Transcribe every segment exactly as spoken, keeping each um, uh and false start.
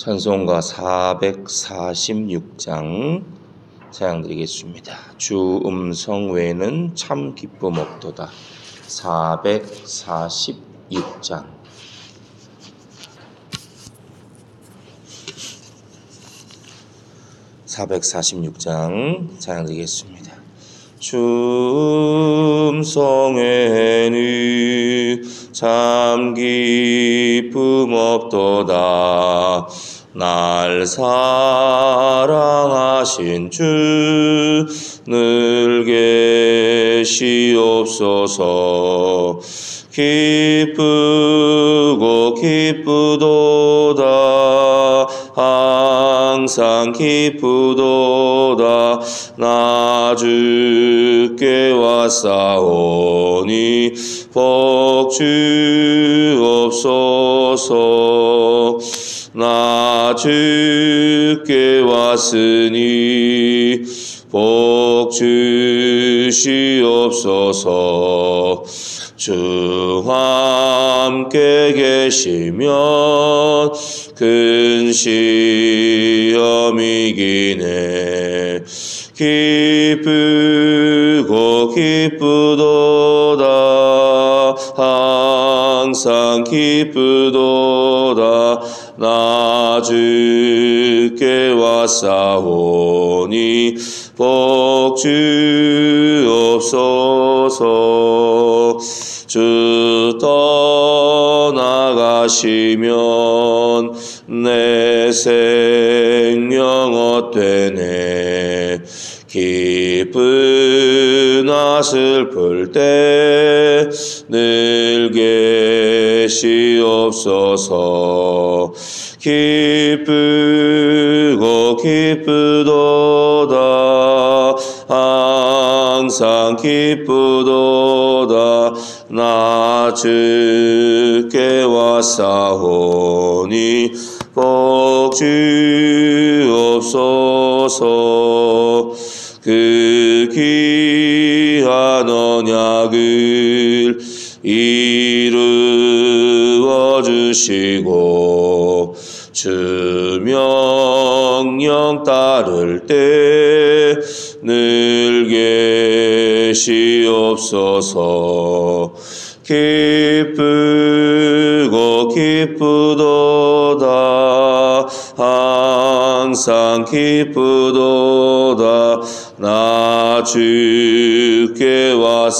찬송가 사백사십육 장 찬양드리겠습니다. 주 음성 외에는 참 기쁨 없도다. 사백사십육 장 사백사십육 장 찬양드리겠습니다. 주 음성 외에는 참 기쁨 없도다. 날 사랑하신 주 늘 계시옵소서. 기쁘고 기쁘도다. 항상 기쁘도다. 나 주께 왔사오니 복 주옵소서. 나 주께 왔으니 복 주시옵소서. 주 함께 계시면 큰 시험이기네. 기쁘고 기쁘도다. 항상 기쁘도다. 나 주께 왔사오니 복 주옵소서. 주 떠나가시면 내 생명 헛되네. 기쁘나 슬플 때 늘 계시옵소서. 기쁘고 기쁘도다. 항상 기쁘도다. 나 주께 왔사오니 복 주옵소서. 그 귀한 언약을 이루어 주시고 주 명령 따를 때 늘 계시옵소서. 기쁘고 기쁘도다. 항상 기쁘도다. 나 주께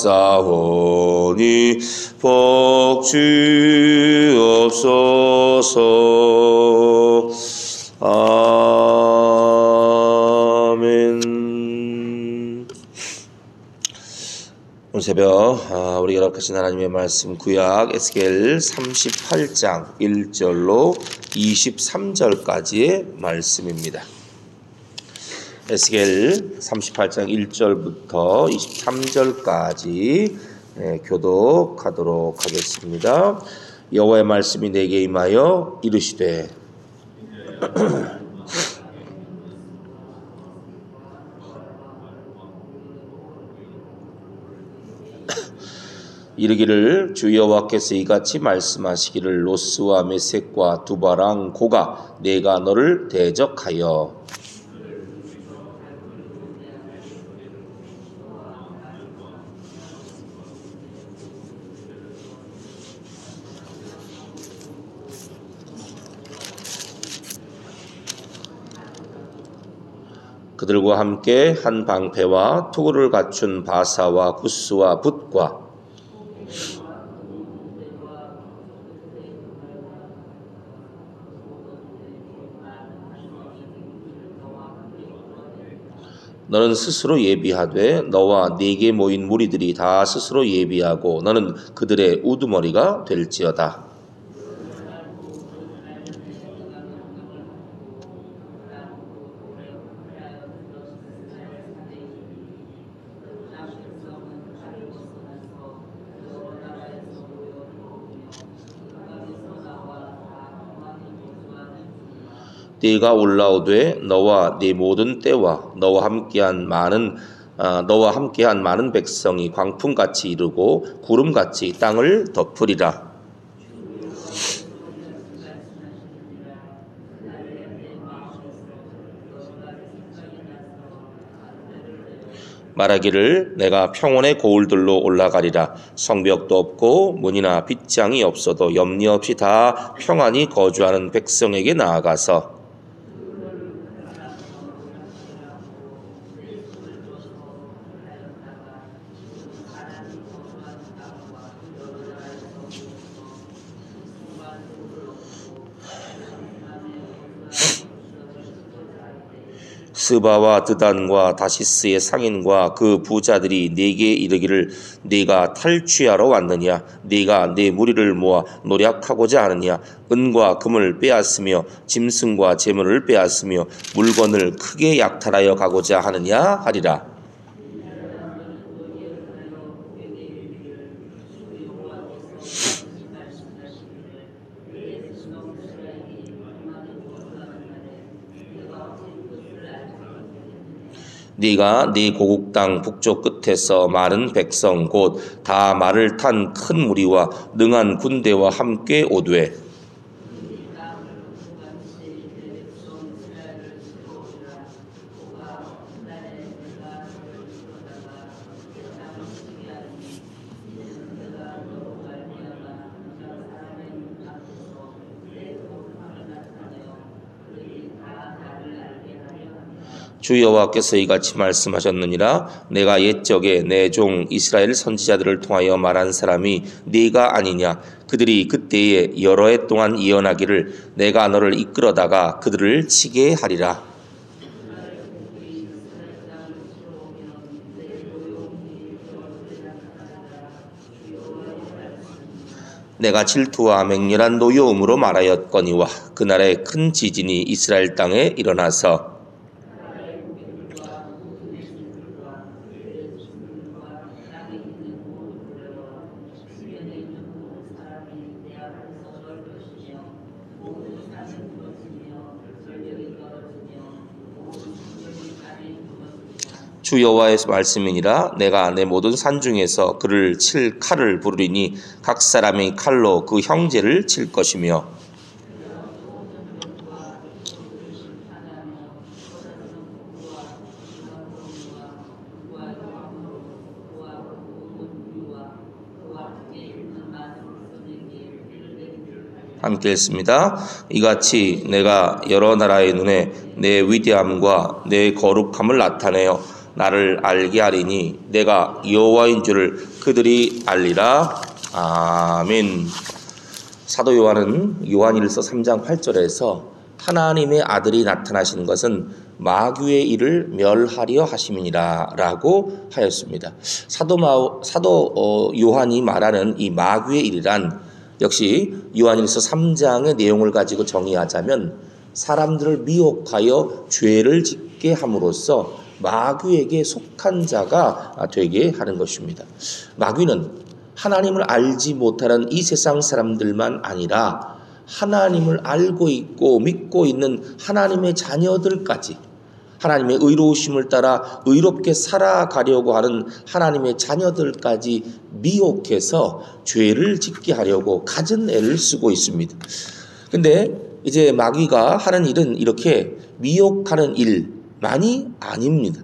왔사오니 복 주옵소서. 아멘. 오늘 새벽 우리 연합하신 하나님의 말씀 구약 에스겔 삼십팔 장 일 절로 이십삼 절까지의 말씀입니다. 에스겔 삼십팔 장 일 절부터 이십삼 절까지 교독하도록 하겠습니다. 여호와의 말씀이 내게 임하여 이르시되 이르기를 주 여호와께서 이같이 말씀하시기를 로스와 메섹과 두바랑 고가 내가 너를 대적하여 그들과 함께 한 방패와 투구를 갖춘 바사와 구스와 붓과 너는 스스로 예비하되 너와 네게 모인 무리들이 다 스스로 예비하고 너는 그들의 우두머리가 될지어다. 네가 올라오되 너와 네 모든 때와 너와 함께한 많은 어, 너와 함께한 많은 백성이 광풍같이 이르고 구름같이 땅을 덮으리라. 말하기를 내가 평온의 고울들로 올라가리라. 성벽도 없고 문이나 빗장이 없어도 염려 없이 다 평안히 거주하는 백성에게 나아가서 스바와 드단과 다시스의 상인과 그 부자들이 네게 이르기를 네가 탈취하러 왔느냐? 네가 네 무리를 모아 노략하고자 하느냐? 은과 금을 빼앗으며 짐승과 재물을 빼앗으며 물건을 크게 약탈하여 가고자 하느냐? 하리라. 네가 네 고국 땅 북쪽 끝에서 많은 백성 곧 다 말을 탄 큰 무리와 능한 군대와 함께 오되 주 여호와께서 이같이 말씀하셨느니라. 내가 옛적에 내 종 이스라엘 선지자들을 통하여 말한 사람이 네가 아니냐? 그들이 그때에 여러 해 동안 예언하기를 내가 너를 이끌어다가 그들을 치게 하리라. 내가 질투와 맹렬한 노여움으로 말하였거니와 그날에 큰 지진이 이스라엘 땅에 일어나서 주 여호와의 말씀이니라. 내가 내 모든 산 중에서 그를 칠 칼을 부르리니 각 사람이 칼로 그 형제를 칠 것이며 함께 읽습니다. 이같이 내가 여러 나라의 눈에 내 위대함과 내 거룩함을 나타내어 나를 알게 하리니 내가 여호와인 줄을 그들이 알리라. 아멘. 사도 요한은 요한일서 삼 장 팔 절에서 하나님의 아들이 나타나시는 것은 마귀의 일을 멸하려 하심이니라 라고 하였습니다. 사도, 마, 사도 어, 요한이 말하는 이 마귀의 일이란 역시 요한일서 삼 장의 내용을 가지고 정의하자면 사람들을 미혹하여 죄를 짓게 함으로써 마귀에게 속한 자가 되게 하는 것입니다. 마귀는 하나님을 알지 못하는 이 세상 사람들만 아니라 하나님을 알고 있고 믿고 있는 하나님의 자녀들까지 하나님의 의로우심을 따라 의롭게 살아가려고 하는 하나님의 자녀들까지 미혹해서 죄를 짓게 하려고 갖은 애를 쓰고 있습니다. 근데 이제 마귀가 하는 일은 이렇게 미혹하는 일 많이 아닙니다.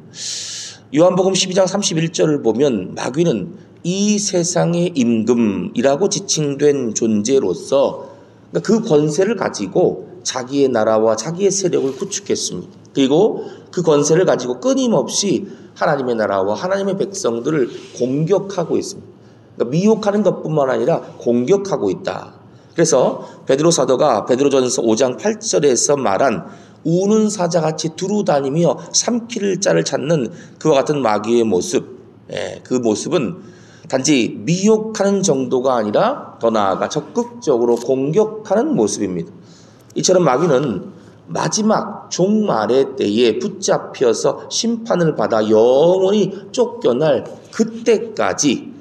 요한복음 십이 장 삼십일 절을 보면 마귀는 이 세상의 임금이라고 지칭된 존재로서 그 권세를 가지고 자기의 나라와 자기의 세력을 구축했습니다. 그리고 그 권세를 가지고 끊임없이 하나님의 나라와 하나님의 백성들을 공격하고 있습니다. 그러니까 미혹하는 것뿐만 아니라 공격하고 있다. 그래서 베드로 사도가 베드로전서 오 장 팔 절에서 말한 우는 사자같이 두루다니며 삼킬 자를 찾는 그와 같은 마귀의 모습, 예, 그 모습은 단지 미혹하는 정도가 아니라 더 나아가 적극적으로 공격하는 모습입니다. 이처럼 마귀는 마지막 종말의 때에 붙잡혀서 심판을 받아 영원히 쫓겨날 그때까지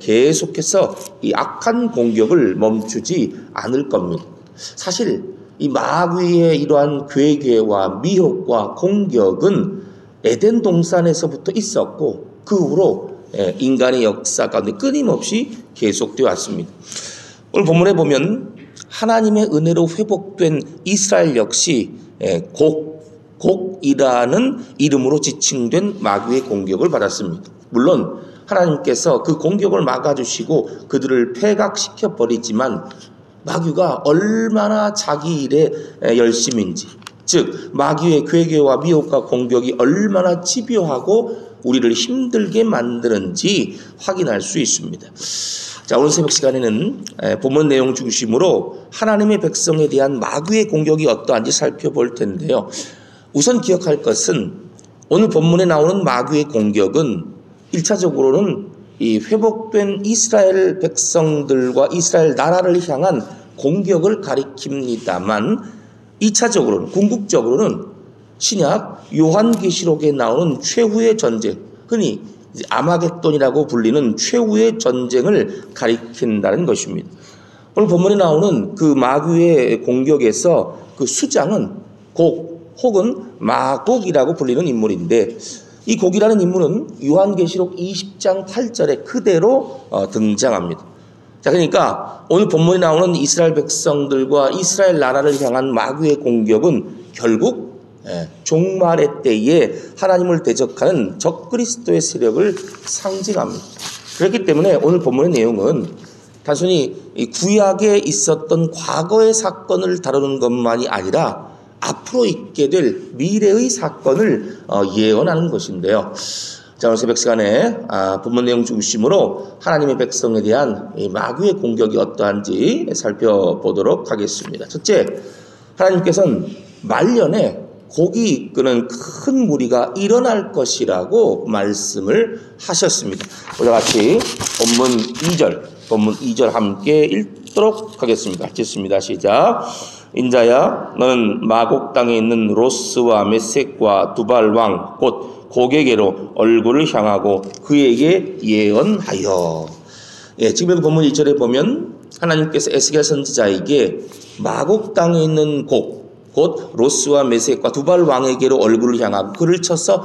계속해서 이 악한 공격을 멈추지 않을 겁니다. 사실 이 마귀의 이러한 괴계와 미혹과 공격은 에덴 동산에서부터 있었고 그 후로 인간의 역사 가운데 끊임없이 계속되어 왔습니다. 오늘 본문에 보면 하나님의 은혜로 회복된 이스라엘 역시 곧, 곡이라는 이름으로 지칭된 마귀의 공격을 받았습니다. 물론 하나님께서 그 공격을 막아주시고 그들을 폐각시켜 버리지만 마귀가 얼마나 자기 일에 열심인지, 즉 마귀의 괴계와 미혹과 공격이 얼마나 집요하고 우리를 힘들게 만드는지 확인할 수 있습니다. 자, 오늘 새벽 시간에는 본문 내용 중심으로 하나님의 백성에 대한 마귀의 공격이 어떠한지 살펴볼 텐데요. 우선 기억할 것은 오늘 본문에 나오는 마귀의 공격은 일 차적으로는 이 회복된 이스라엘 백성들과 이스라엘 나라를 향한 공격을 가리킵니다만 이 차적으로는, 궁극적으로는 신약 요한계시록에 나오는 최후의 전쟁, 흔히 아마겟돈이라고 불리는 최후의 전쟁을 가리킨다는 것입니다. 오늘 본문에 나오는 그 마귀의 공격에서 그 수장은 곡 혹은 마곡이라고 불리는 인물인데, 이 곡이라는 인물은 요한계시록 이십 장 팔 절에 그대로 어, 등장합니다. 자, 그러니까 오늘 본문에 나오는 이스라엘 백성들과 이스라엘 나라를 향한 마귀의 공격은 결국 예, 종말의 때에 하나님을 대적하는 적그리스도의 세력을 상징합니다. 그렇기 때문에 오늘 본문의 내용은 단순히 이 구약에 있었던 과거의 사건을 다루는 것만이 아니라 앞으로 있게 될 미래의 사건을 어, 예언하는 것인데요. 자, 오늘 새벽 시간에 아, 본문 내용 중심으로 하나님의 백성에 대한 이 마귀의 공격이 어떠한지 살펴보도록 하겠습니다. 첫째, 하나님께서는 말년에 곡이 이끄는 큰 무리가 일어날 것이라고 말씀을 하셨습니다. 우리 같이 본문 이 절, 본문 이 절 함께 읽도록 하겠습니다. 읽겠습니다. 시작. 인자야, 너는 마곡 땅에 있는 로스와 메섹과 두발 왕 곧 고게게로 얼굴을 향하고 그에게 예언하여. 예, 지금 본문 이 절에 보면 하나님께서 에스겔 선지자에게 마곡 땅에 있는 곡 곧 로스와 메섹과 두발 왕에게로 얼굴을 향하고 그를 쳐서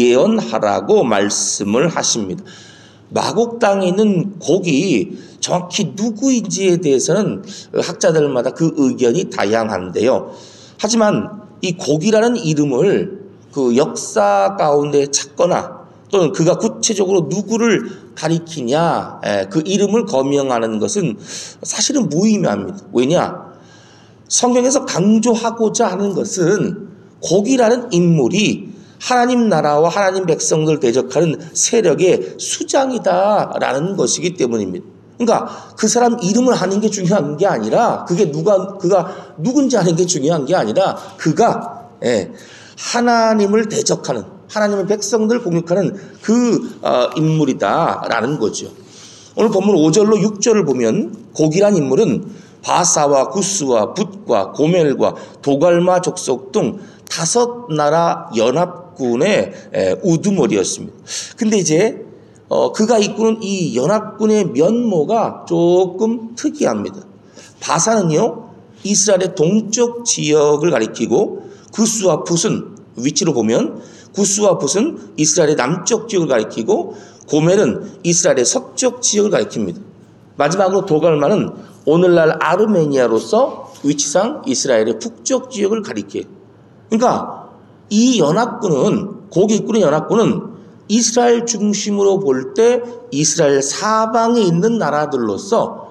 예언하라고 말씀을 하십니다. 마곡 땅에 있는 곡이 정확히 누구인지에 대해서는 학자들마다 그 의견이 다양한데요. 하지만 이 곡이라는 이름을 그 역사 가운데 찾거나 또는 그가 구체적으로 누구를 가리키냐, 그 이름을 거명하는 것은 사실은 무의미합니다. 왜냐? 성경에서 강조하고자 하는 것은 곡이라는 인물이 하나님 나라와 하나님 백성들 대적하는 세력의 수장이다라는 것이기 때문입니다. 그러니까 그 사람 이름을 하는 게 중요한 게 아니라 그게 누가 그가 누군지 하는 게 중요한 게 아니라 그가 예, 하나님을 대적하는 하나님의 백성들 공격하는 그 어, 인물이다라는 거죠. 오늘 본문 오 절로 육 절을 보면 곡이란 인물은 바사와 구스와 붓과 고멜과 도갈마 족속 등 다섯 나라 연합군의 우두머리였습니다. 근데 이제 어, 그가 이끄는 이 연합군의 면모가 조금 특이합니다. 바사는요, 이스라엘의 동쪽 지역을 가리키고 구스와 붓은 위치로 보면 구스와 붓은 이스라엘의 남쪽 지역을 가리키고 고멜은 이스라엘의 서쪽 지역을 가리킵니다. 마지막으로 도갈마는 오늘날 아르메니아로서 위치상 이스라엘의 북쪽 지역을 가리켜요. 그러니까 이 연합군은, 거기 이끄는 연합군은 이스라엘 중심으로 볼 때 이스라엘 사방에 있는 나라들로서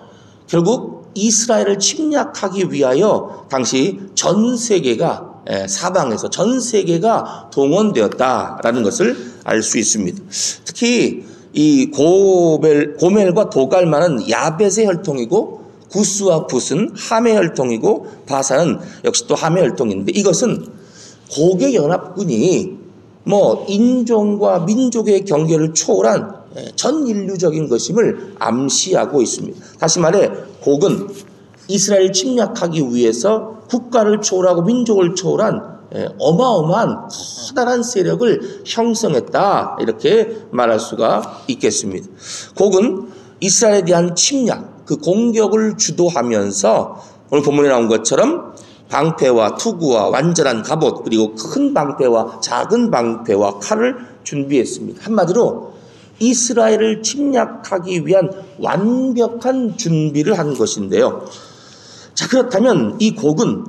결국 이스라엘을 침략하기 위하여 당시 전 세계가 사방에서 전 세계가 동원되었다라는 것을 알 수 있습니다. 특히 이 고멜, 고멜과 도갈마는 야벳의 혈통이고 구스와 붓은 함의 혈통이고 바사는 역시 또 함의 혈통인데 이것은 고개 연합군이 뭐 인종과 민족의 경계를 초월한 전 인류적인 것임을 암시하고 있습니다. 다시 말해 곡은 이스라엘 침략하기 위해서 국가를 초월하고 민족을 초월한 어마어마한 커다란 세력을 형성했다 이렇게 말할 수가 있겠습니다. 곡은 이스라엘에 대한 침략, 그 공격을 주도하면서 오늘 본문에 나온 것처럼 방패와 투구와 완전한 갑옷 그리고 큰 방패와 작은 방패와 칼을 준비했습니다. 한마디로 이스라엘을 침략하기 위한 완벽한 준비를 한 것인데요. 자, 그렇다면 이 곡은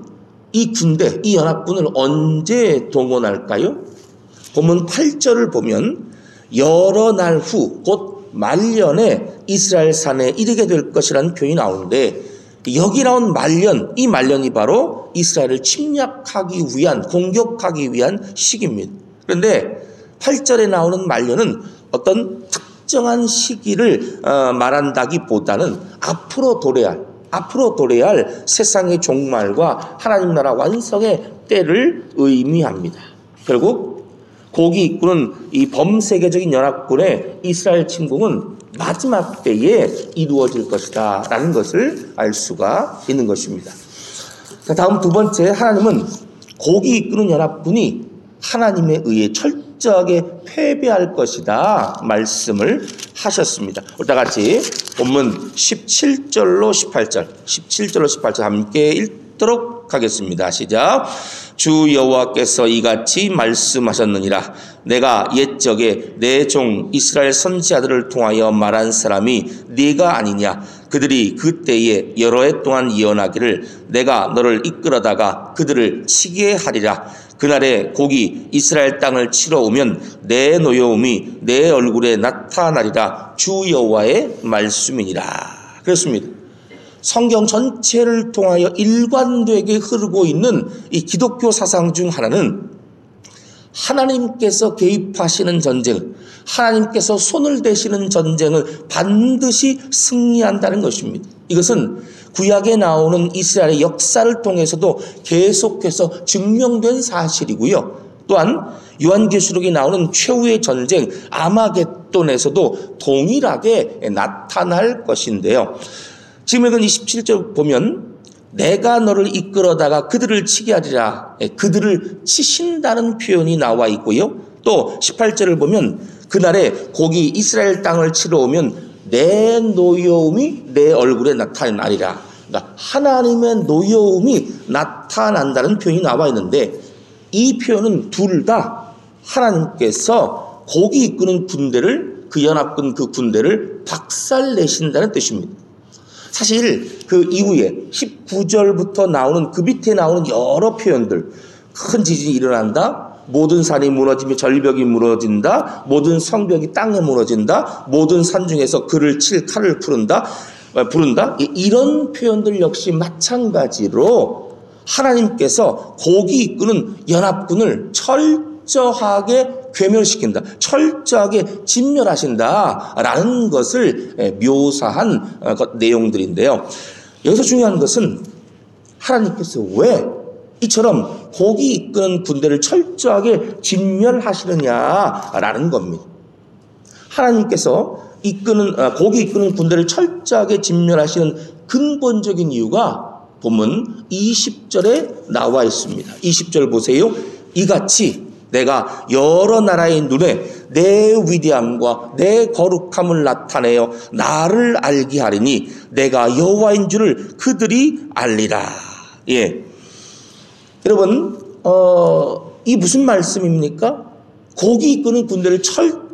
이 군대, 이 연합군을 언제 동원할까요? 본문 팔 절을 보면 여러 날 후 곧 말년에 이스라엘 산에 이르게 될 것이라는 표현이 나오는데, 여기 나온 말년, 이 말년이 바로 이스라엘을 침략하기 위한, 공격하기 위한 시기입니다. 그런데 팔 절에 나오는 말년은 어떤 특정한 시기를 말한다기보다는 앞으로 도래야 할, 앞으로 도래야 할 세상의 종말과 하나님 나라 완성의 때를 의미합니다. 결국 고기 이끄는 이 범세계적인 연합군의 이스라엘 침공은 마지막 때에 이루어질 것이다 라는 것을 알 수가 있는 것입니다. 자, 다음 두 번째, 하나님은 고기 이끄는 연합군이 하나님에 의해 철저하게 패배할 것이다 말씀을 하셨습니다. 우리 다 같이 본문 십칠 절로 십팔 절, 십칠 절로 십팔 절 함께 읽도록 하겠습니다. 시작. 주 여호와께서 이같이 말씀하셨느니라. 내가 옛적에 내 종 이스라엘 선지자들을 통하여 말한 사람이 네가 아니냐. 그들이 그때에 여러 해 동안 예언하기를 내가 너를 이끌어다가 그들을 치게 하리라. 그날에 곡이 이스라엘 땅을 치러 오면 내 노여움이 내 얼굴에 나타나리라. 주 여호와의 말씀이니라. 그렇습니다. 성경 전체를 통하여 일관되게 흐르고 있는 이 기독교 사상 중 하나는 하나님께서 개입하시는 전쟁, 하나님께서 손을 대시는 전쟁을 반드시 승리한다는 것입니다. 이것은 구약에 나오는 이스라엘의 역사를 통해서도 계속해서 증명된 사실이고요. 또한 요한계시록에 나오는 최후의 전쟁 아마겟돈에서도 동일하게 나타날 것인데요. 지금 읽은 이십칠 절 보면 내가 너를 이끌어다가 그들을 치게 하리라. 그들을 치신다는 표현이 나와 있고요. 또 십팔 절을 보면 그날에 곡이 이스라엘 땅을 치러 오면 내 노여움이 내 얼굴에 나타나리라. 그러니까 하나님의 노여움이 나타난다는 표현이 나와 있는데, 이 표현은 둘 다 하나님께서 곡이 이끄는 군대를, 그 연합군 그 군대를 박살내신다는 뜻입니다. 사실 그 이후에 십구 절부터 나오는 그 밑에 나오는 여러 표현들, 큰 지진이 일어난다, 모든 산이 무너지며 절벽이 무너진다, 모든 성벽이 땅에 무너진다, 모든 산 중에서 그를 칠 칼을 부른다, 부른다. 이런 표현들 역시 마찬가지로 하나님께서 곡이 이끄는 연합군을 철저하게 괴멸시킨다, 철저하게 진멸하신다라는 것을 묘사한 내용들인데요. 여기서 중요한 것은 하나님께서 왜 이처럼 곡이 이끄는 군대를 철저하게 진멸하시느냐라는 겁니다. 하나님께서 이끄는 곡이 이끄는 군대를 철저하게 진멸하시는 근본적인 이유가 본문 이십 절에 나와 있습니다. 이십 절 보세요. 이같이 내가 여러 나라의 눈에 내 위대함과 내 거룩함을 나타내어 나를 알게 하리니 내가 여호와인 줄을 그들이 알리라. 예, 여러분, 어, 이 무슨 말씀입니까? 곡이 이끄는 군대를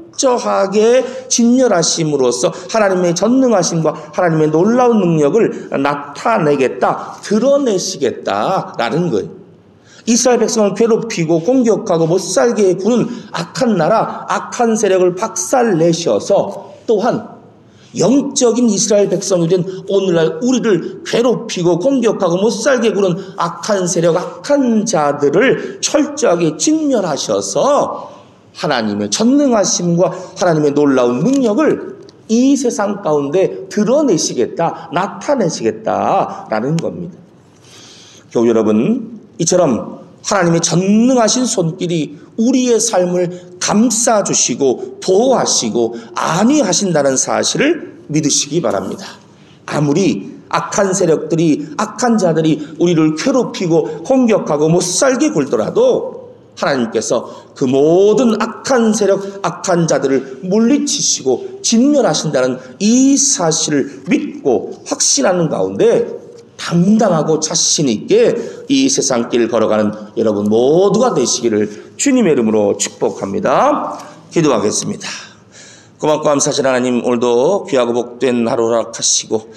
철저하게 진멸하심으로써 하나님의 전능하심과 하나님의 놀라운 능력을 나타내겠다, 드러내시겠다라는 거예요. 이스라엘 백성을 괴롭히고 공격하고 못살게 구는 악한 나라, 악한 세력을 박살내셔서 또한 영적인 이스라엘 백성이 된 오늘날 우리를 괴롭히고 공격하고 못살게 구는 악한 세력, 악한 자들을 철저하게 진멸하셔서 하나님의 전능하심과 하나님의 놀라운 능력을 이 세상 가운데 드러내시겠다, 나타내시겠다라는 겁니다. 교우 여러분, 이처럼 하나님의 전능하신 손길이 우리의 삶을 감싸주시고 보호하시고 안위하신다는 사실을 믿으시기 바랍니다. 아무리 악한 세력들이, 악한 자들이 우리를 괴롭히고 공격하고 못살게 굴더라도 하나님께서 그 모든 악한 세력, 악한 자들을 물리치시고 진멸하신다는 이 사실을 믿고 확신하는 가운데 당당하고 자신 있게 이 세상 길 걸어가는 여러분 모두가 되시기를 주님의 이름으로 축복합니다. 기도하겠습니다. 고맙고 감사하신 하나님, 오늘도 귀하고 복된 하루 허락하시고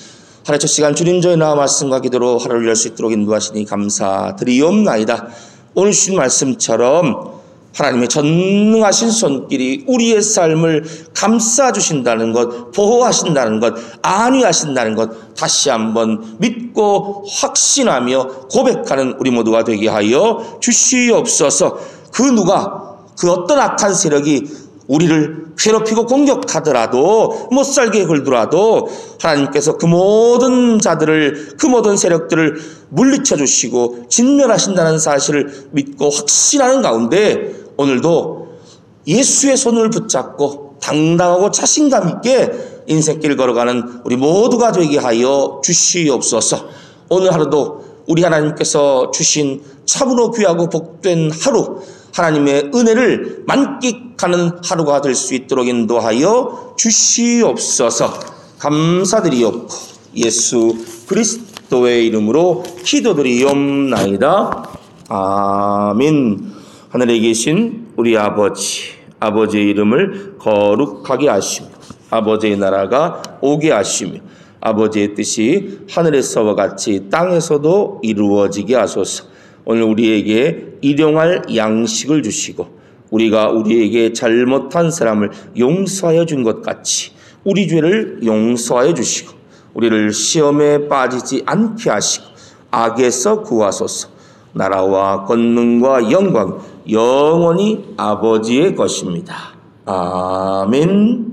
하루의 첫 시간 주님 저의 나와 말씀과 기도로 하루를 열 수 있도록 인도하시니 감사드리옵나이다. 오늘 주신 말씀처럼 하나님의 전능하신 손길이 우리의 삶을 감싸주신다는 것, 보호하신다는 것, 안위하신다는 것 다시 한번 믿고 확신하며 고백하는 우리 모두가 되게 하여 주시옵소서. 그 누가, 그 어떤 악한 세력이 우리를 괴롭히고 공격하더라도, 못살게 굴더라도 하나님께서 그 모든 자들을, 그 모든 세력들을 물리쳐 주시고 진멸하신다는 사실을 믿고 확신하는 가운데 오늘도 예수의 손을 붙잡고 당당하고 자신감 있게 인생길 걸어가는 우리 모두가 되게 하여 주시옵소서. 오늘 하루도 우리 하나님께서 주신 참으로 귀하고 복된 하루, 하나님의 은혜를 만끽하는 하루가 될 수 있도록 인도하여 주시옵소서. 감사드리옵고 예수 그리스도의 이름으로 기도드리옵나이다. 아멘. 하늘에 계신 우리 아버지, 아버지의 이름을 거룩하게 하시며 아버지의 나라가 오게 하시며 아버지의 뜻이 하늘에서와 같이 땅에서도 이루어지게 하소서. 오늘 우리에게 일용할 양식을 주시고 우리가 우리에게 잘못한 사람을 용서하여 준 것 같이 우리 죄를 용서하여 주시고 우리를 시험에 빠지지 않게 하시고 악에서 구하소서. 나라와 권능과 영광 영원히 아버지의 것입니다. 아멘.